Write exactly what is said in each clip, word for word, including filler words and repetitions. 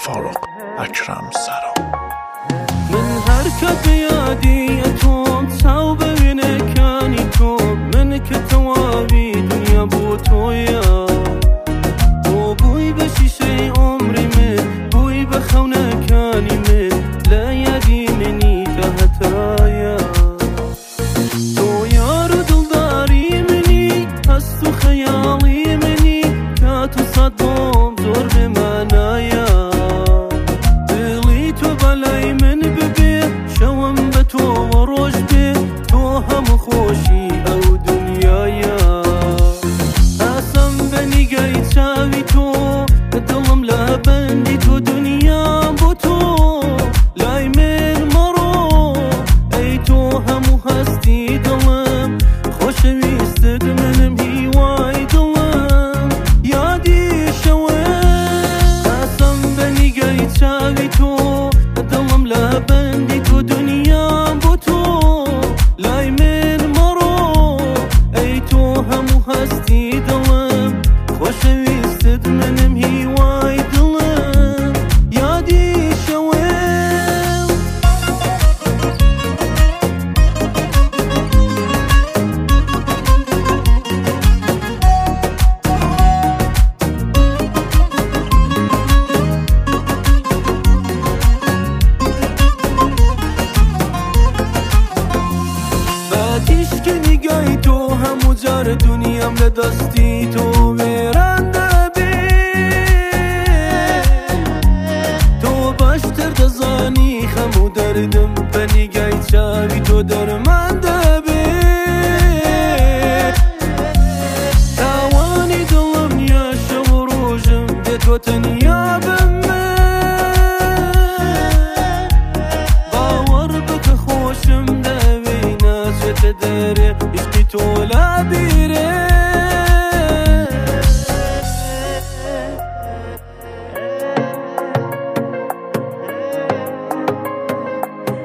فاروق اکرم سرا. من هرکت بیادی اتوم ساو ببینه کانی تو من که توابی دنیا بو تویا تو بوی به شیشه عمری من بوی به خونه کانی من لیدی منی تا هترایا تو یارو دلداری منی هست تو خیالی منی که تو صدام زور به منایا خوشی او دنیایا اسم بنیگی چاوی تو دلم لبندی تو دنیا بو تو لای من مرو ای تو همو هستی دلم خوشویستت منم هیوای دلم یادی شوه اسم بنیگی چاوی تو دلم لبندی تو دنیا بو تو لای من هستی دلم خوشویستت منم هیوای دلم یادی شوم بعدیش که نگاهی تو همو جار دنیام لدستی تو میرنده بی تو باشتر دزانی خمو دردم بنیگای چاوی تو درمانده بی تاوانی دلم یا شو روشم به تو تنیا بمه باور بک خوشم دوی نازت داره عشقی تو لبیره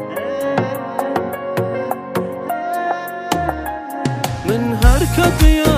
من هرکت